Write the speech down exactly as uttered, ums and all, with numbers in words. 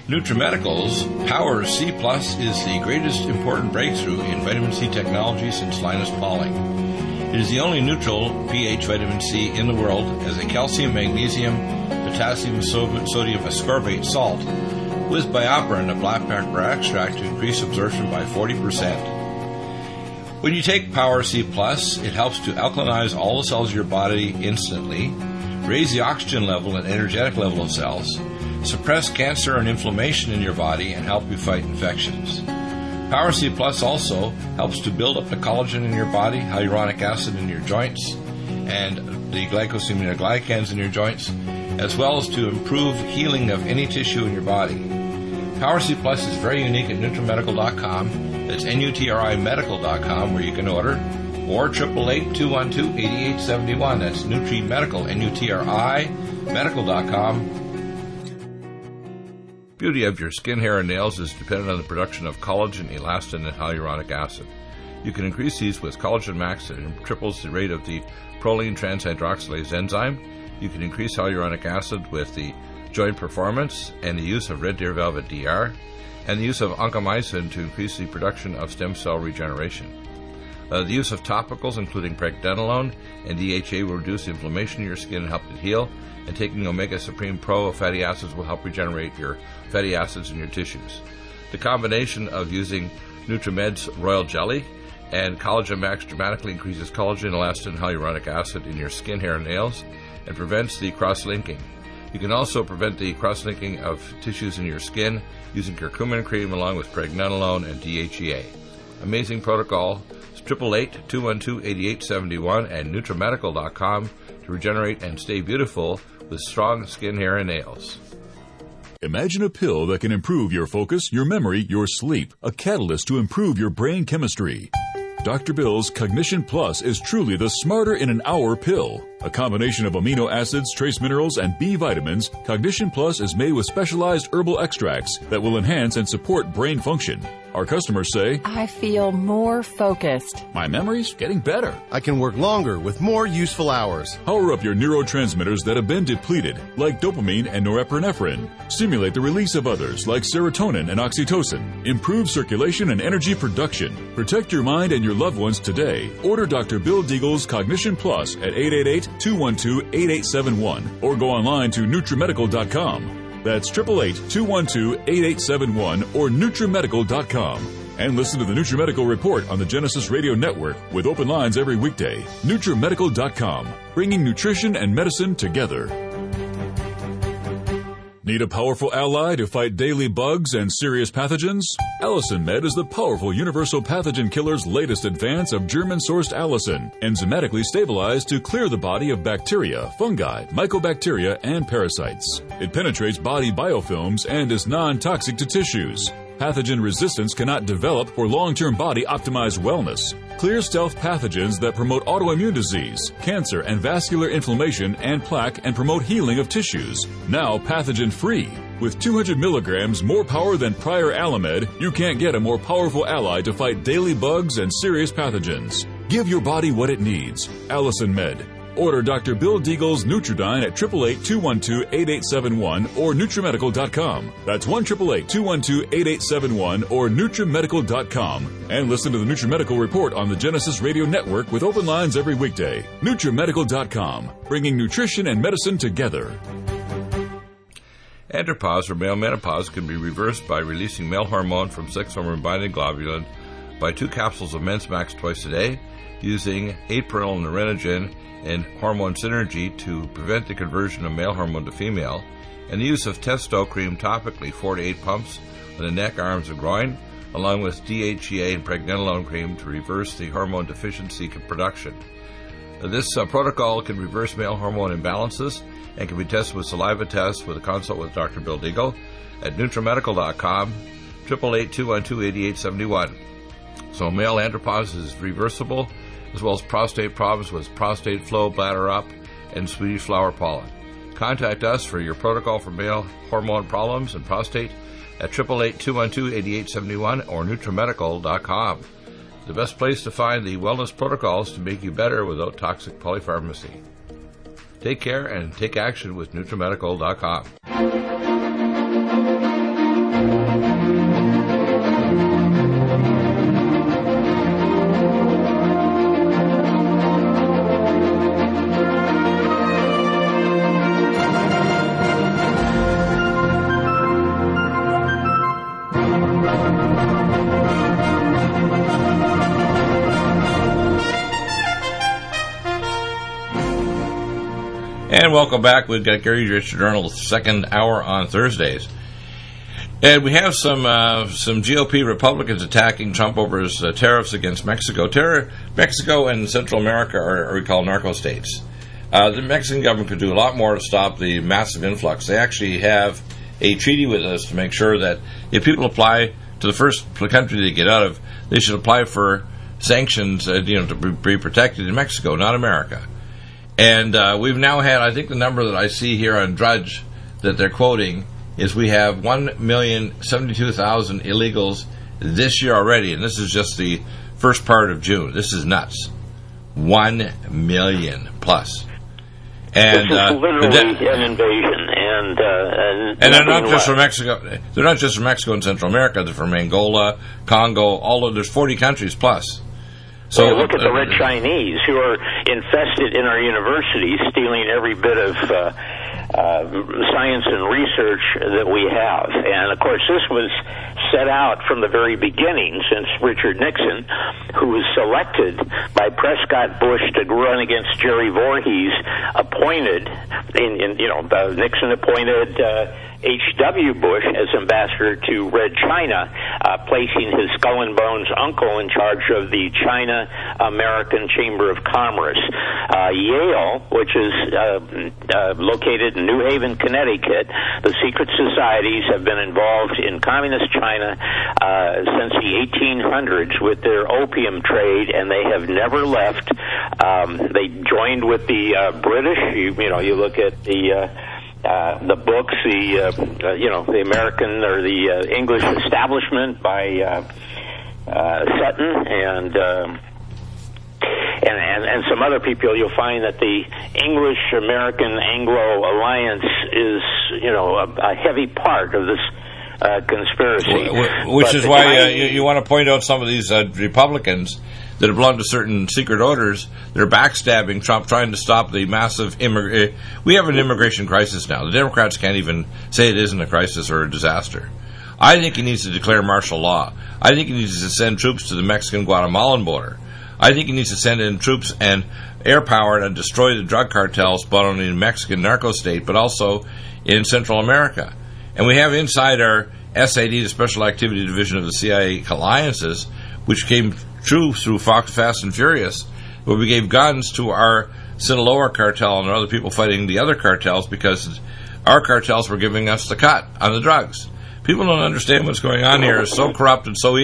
NutriMedical's Power C Plus is the greatest important breakthrough in vitamin C technology since Linus Pauling. It is the only neutral pH vitamin C in the world as a calcium, magnesium, potassium, sodium ascorbate salt with BioPerine, a black pepper extract, to increase absorption by forty percent. When you take Power C Plus, it helps to alkalinize all the cells of your body instantly, raise the oxygen level and energetic level of cells, suppress cancer and inflammation in your body, and help you fight infections. Power C Plus also helps to build up the collagen in your body, hyaluronic acid in your joints, and the glycosaminoglycans in your joints, as well as to improve healing of any tissue in your body. Power C Plus is very unique at NutriMedical dot com. That's N U T R I medical dot com, where you can order, or eight eight eight, two one two, eight eight seven one. That's NutriMedical, N U T R I medical dot com. Beauty of your skin, hair, and nails is dependent on the production of collagen, elastin, and hyaluronic acid. You can increase these with Collagen Max that triples the rate of the proline transhydroxylase enzyme. You can increase hyaluronic acid with the Joint Performance and the use of Red Deer Velvet D R, and the use of oncomycin to increase the production of stem cell regeneration. Uh, the use of topicals, including pregnenolone and D H A, will reduce inflammation in your skin and help it heal, and taking Omega Supreme Pro fatty acids will help regenerate your fatty acids in your tissues. The combination of using NutriMed's Royal Jelly and Collagen Max dramatically increases collagen, elastin, and hyaluronic acid in your skin, hair, and nails, and prevents the cross-linking. You can also prevent the cross-linking of tissues in your skin using curcumin cream along with pregnenolone and D H E A. Amazing protocol. eight eight eight, two one two, eight eight seven one and NutriMedical dot com to regenerate and stay beautiful with strong skin, hair, and nails. Imagine a pill that can improve your focus, your memory, your sleep, a catalyst to improve your brain chemistry. Doctor Bill's Cognition Plus is truly the smarter in an hour pill. A combination of amino acids, trace minerals, and B vitamins, Cognition Plus is made with specialized herbal extracts that will enhance and support brain function. Our customers say, I feel more focused. My memory's getting better. I can work longer with more useful hours. Power up your neurotransmitters that have been depleted, like dopamine and norepinephrine. Stimulate the release of others, like serotonin and oxytocin. Improve circulation and energy production. Protect your mind and your loved ones today. Order Doctor Bill Deagle's Cognition Plus at eight eight eight, two one two, eight eight seven one or go online to NutriMedical dot com. That's eight eight eight, two one two, eight eight seven one or NutriMedical dot com. And listen to the NutriMedical Report on the Genesis Radio Network with open lines every weekday. NutriMedical dot com, bringing nutrition and medicine together. Need a powerful ally to fight daily bugs and serious pathogens? Allicin Med is the powerful universal pathogen killer's latest advance of German-sourced allicin, enzymatically stabilized to clear the body of bacteria, fungi, mycobacteria, and parasites. It penetrates body biofilms and is non-toxic to tissues. Pathogen resistance cannot develop for long-term body-optimized wellness. Clear stealth pathogens that promote autoimmune disease, cancer, and vascular inflammation and plaque and promote healing of tissues. Now pathogen-free. With two hundred milligrams more power than prior Alamed, you can't get a more powerful ally to fight daily bugs and serious pathogens. Give your body what it needs. Allicin Med. Order Doctor Bill Deagle's Nutridyne at eight eight eight, two one two, eight eight seven one or NutriMedical dot com. That's one eight eight eight, two one two, eight eight seven one or NutriMedical dot com. And listen to the NutriMedical Report on the Genesis Radio Network with open lines every weekday. NutriMedical dot com, bringing nutrition and medicine together. Andropause or male menopause can be reversed by releasing male hormone from sex hormone binding globulin by two capsules of Men's Max twice a day, using April Nerinogen and hormone synergy to prevent the conversion of male hormone to female, and the use of Testo cream topically, four to eight pumps on the neck, arms, and groin, along with D H E A and pregnenolone cream to reverse the hormone deficiency production. This uh, protocol can reverse male hormone imbalances and can be tested with saliva tests with a consult with Doctor Bill Deagle at NutriMedical dot com, eight eight eight, two one two, eight eight seven one. So male andropause is reversible, as well as prostate problems with prostate flow, bladder up, and Swedish flower pollen. Contact us for your protocol for male hormone problems and prostate at eight eight eight, two one two, eight eight seven one or NutriMedical dot com. The best place to find the wellness protocols to make you better without toxic polypharmacy. Take care and take action with NutriMedical dot com. And welcome back. We've got Gary Richard Arnold's second hour on Thursdays. And we have some uh, some G O P Republicans attacking Trump over his uh, tariffs against Mexico. Terror, Mexico and Central America are, are we call narco states. Uh, the Mexican government could do a lot more to stop the massive influx. They actually have a treaty with us to make sure that if people apply to the first country they get out of, they should apply for sanctions, uh, you know, to be protected in Mexico, not America. And uh, we've now had, I think the number that I see here on Drudge that they're quoting is we have one million seventy-two thousand illegals this year already, and this is just the first part of June. This is nuts. One million plus. And, this is uh, literally that, an invasion, and uh, and, and they're not just less. from Mexico. They're not just from Mexico and Central America. They're from Angola, Congo. All of there's forty countries plus. So well, look at the Red Chinese who are infested in our universities, stealing every bit of uh, uh, science and research that we have. And, of course, this was set out from the very beginning, since Richard Nixon, who was selected by Prescott Bush to run against Jerry Voorhees, appointed, in, in you know, uh, Nixon appointed uh, H W Bush as ambassador to Red China, uh, placing his skull and bones uncle in charge of the China American Chamber of Commerce. Uh, Yale, which is uh, uh, located in New Haven, Connecticut, the secret societies have been involved in communist China uh, since the eighteen hundreds with their opium trade, and they have never left. Um, they joined with the uh, British. You, you know, you look at the uh, Uh, the books, the uh, uh, you know, the American or the uh, English Establishment by uh, uh, Sutton and, um, and and and some other people. You'll find that the English American Anglo alliance is, you know, a, a heavy part of this uh, conspiracy. Which but is why Chinese, uh, you, you want to point out some of these uh, Republicans that belong to certain secret orders. They're backstabbing Trump, trying to stop the massive immig- we have an immigration crisis now. The Democrats can't even say it isn't a crisis or a disaster. I think he needs to declare martial law. I think he needs to send troops to the Mexican-Guatemalan border. I think he needs to send in troops and air power and destroy the drug cartels, not only in Mexican narco state, but also in Central America. And we have inside our S A D, the Special Activity Division of the C I A alliances, which came true through Fox Fast and Furious, where we gave guns to our Sinaloa cartel and other people fighting the other cartels because our cartels were giving us the cut on the drugs. People don't understand what's going on here. It's so corrupt and so